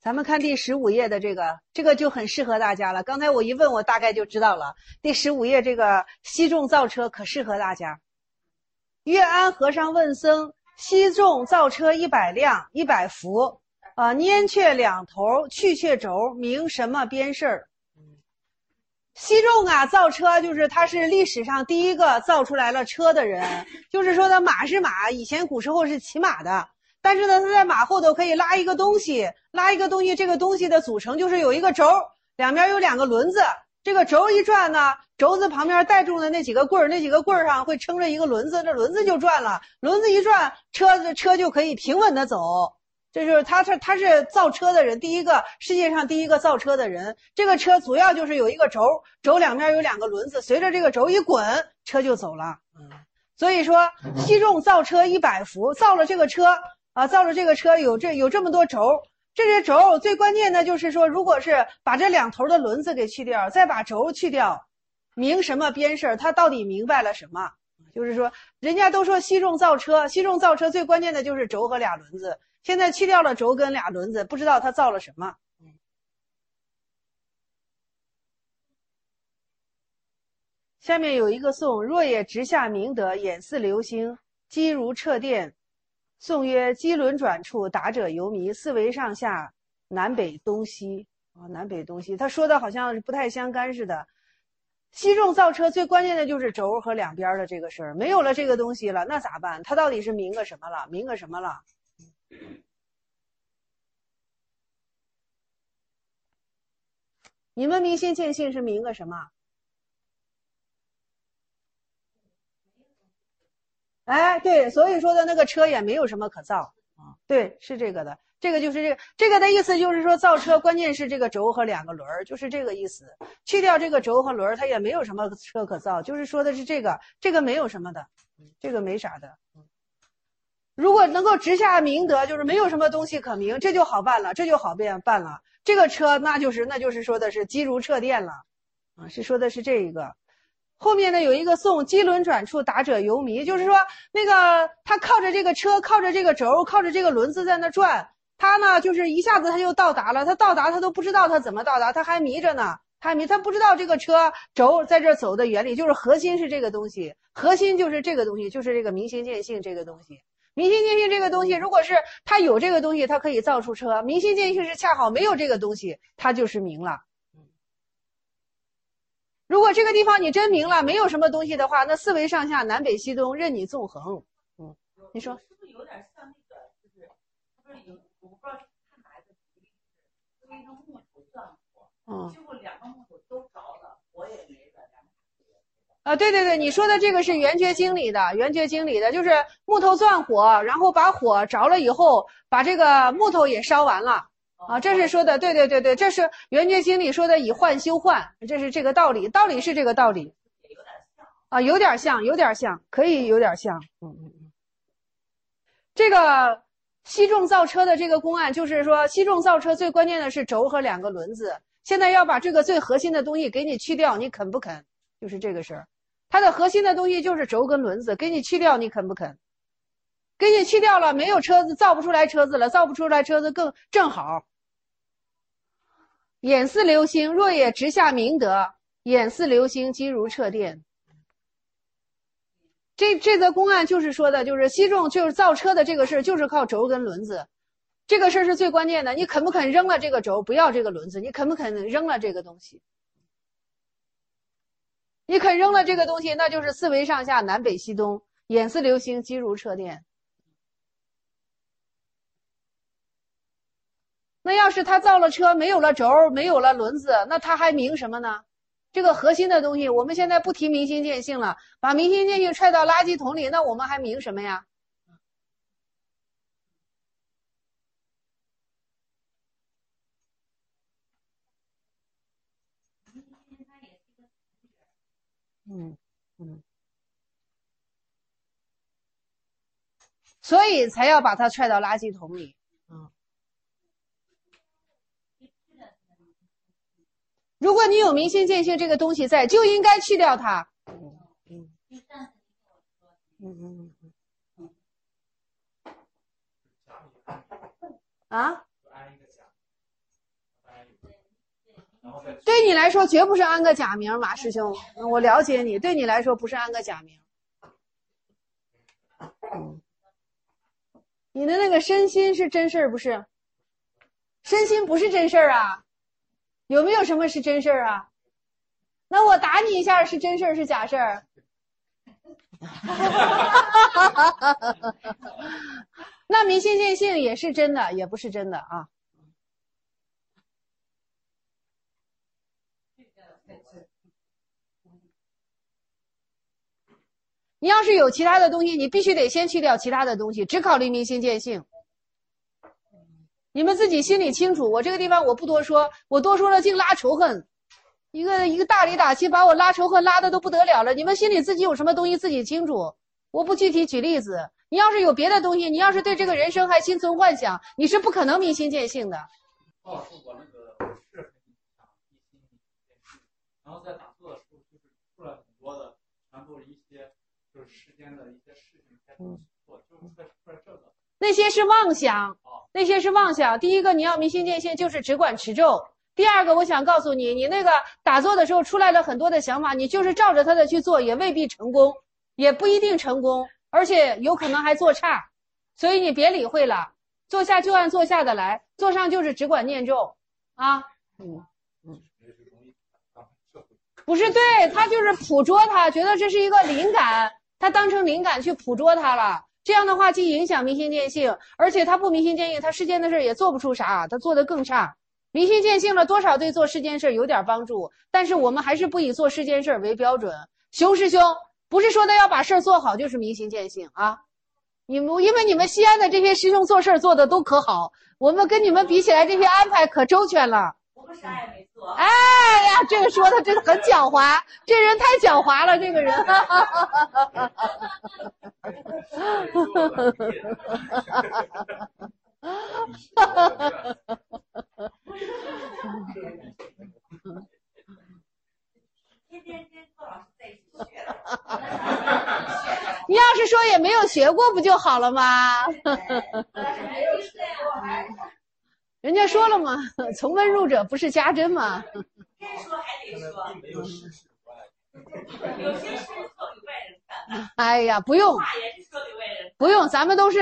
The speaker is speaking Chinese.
咱们看第15页的这个就很适合大家了。刚才我一问，我大概就知道了。第15页这个西众造车可适合大家。月安和尚问僧：西众造车100辆，100伏，拈却两头，去却轴，名什么边事儿？西众啊，造车就是他是历史上第一个造出来了车的人，就是说他马是马，以前古时候是骑马的。但是呢，它在马后头可以拉一个东西，这个东西的组成就是有一个轴，两边有2个轮子，这个轴一转呢，轴子旁边带住的那几个棍儿上会撑着一个轮子，这轮子就转了，轮子一转，车就可以平稳的走。这就是他是造车的人，世界上第一个造车的人。这个车主要就是有一个轴两边有2个轮子，随着这个轴一滚，车就走了。所以说西众造车100伏，造了这个车有这么多轴，这些轴最关键的就是说，如果是把这2头的轮子给去掉，再把轴去掉，明什么边事儿？他到底明白了什么？就是说，人家都说西众造车最关键的就是轴和2轮子，现在去掉了轴跟2轮子，不知道他造了什么。下面有一个颂：若也直下明德，眼似流星，机如掣电。颂曰：机轮转处，达者游迷，四维上下，南北东西。南北东西，他说的好像不太相干似的。西众造车最关键的就是轴和2边的这个事儿，没有了这个东西了，那咋办？他到底是明个什么了？你们明心见性是明个什么？哎，对，所以说的那个车也没有什么可造啊。对，是这个的。这个就是这个的意思，就是说造车关键是这个轴和2个轮儿，就是这个意思。去掉这个轴和轮儿，它也没有什么车可造，就是说的是这个没有什么的，这个没啥的。如果能够直下明德，就是没有什么东西可明，这就好办了，这就好办了。这个车那就是说的是机如掣电了，是说的是这一个。后面呢有一个颂：机轮转处，达者游迷，就是说那个他靠着这个车，靠着这个轴，靠着这个轮子在那转，他呢就是一下子他就到达了，他到达他都不知道他怎么到达，他还迷着呢，他不知道这个车轴在这走的原理，就是核心是这个东西，核心就是这个东西，就是这个明心见性这个东西。明心见性这个东西，如果是他有这个东西，他可以造出车；明心见性是恰好没有这个东西，他就是明了。如果这个地方你真明了，没有什么东西的话，那四维上下南北西东任你纵横。你说是不是有点像那个，就是不是有我不知道看哪一个比例，是一个木头钻火，结果2个木头都着了，火也没了。 对，你说的这个是圆觉经里的，就是木头钻火，然后把火着了以后，把这个木头也烧完了。这是说的，对，这是圆觉经里说的以幻修幻，这是这个道理是这个道理。有点像，可以有点像。这个西众造车的这个公案，就是说西众造车最关键的是轴和2个轮子，现在要把这个最核心的东西给你去掉，你肯不肯？就是这个事儿。它的核心的东西就是轴跟轮子，给你去掉，你肯不肯？给你去掉了，没有车子，造不出来车子了，造不出来车子更正好。眼似流星，若也直下明德，眼似流星，机如掣电。这则公案就是说的，就是西众就是造车的这个事，就是靠轴跟轮子，这个事是最关键的。你肯不肯扔了这个轴，不要这个轮子？你肯不肯扔了这个东西？你肯扔了这个东西，那就是四维上下南北西东，眼似流星，机如掣电。那要是他造了车，没有了轴，没有了轮子，那他还明什么呢？这个核心的东西，我们现在不提明心见性了，把明心见性踹到垃圾桶里，那我们还明什么呀？所以才要把它踹到垃圾桶里。如果你有明心见性这个东西在，就应该去掉它。啊？ 对你来说绝不是安个假名，马师兄，我了解你，对你来说不是安个假名。你的那个身心是真事儿不是？身心不是真事儿啊？有没有什么是真事儿啊？那我打你一下是真事儿是假事儿？那明心见性也是真的，也不是真的啊。你要是有其他的东西，你必须得先去掉其他的东西，只考虑明心见性。你们自己心里清楚，我这个地方我不多说，我多说了净拉仇恨。一个大里打气把我拉仇恨拉的都不得了了，你们心里自己有什么东西自己清楚，我不具体举例子。你要是有别的东西，你要是对这个人生还心存幻想，你是不可能明心见性的。 老师，我那个是很想一心见性，然后在打坐的时候就是出来很多的，全部一些就是世间的一些事情在做，就是出来这个。 那些是妄想，那些是妄想。第一个，你要明心见性，就是只管持咒。第二个，我想告诉你，你那个打坐的时候出来了很多的想法，你就是照着它的去做，也未必成功，也不一定成功，而且有可能还做差。所以你别理会了，坐下就按坐下的来，坐上就是只管念咒啊。不是，对，他就是捕捉他，觉得这是一个灵感，他当成灵感去捕捉他了。这样的话既影响明心见性，而且他不明心见性，他世间的事也做不出啥，他做得更差。明心见性了，多少对做世间事有点帮助，但是我们还是不以做世间事为标准。熊师兄不是说的要把事做好就是明心见性啊，因为你们西安的这些师兄做事做的都可好，我们跟你们比起来，这些安排可周全了。 我们啥也没做。 哎呀，这个说的真的很狡猾，这人太狡猾了，这个人。 天天跟郭老师在一起学的。 你要是说也没有学过不就好了吗？人家说了嘛，从温入者不是家珍嘛。 该说还得说。有些事做给外人看。 哎呀，不用。 话也是说给外人看。 不用，咱们都是。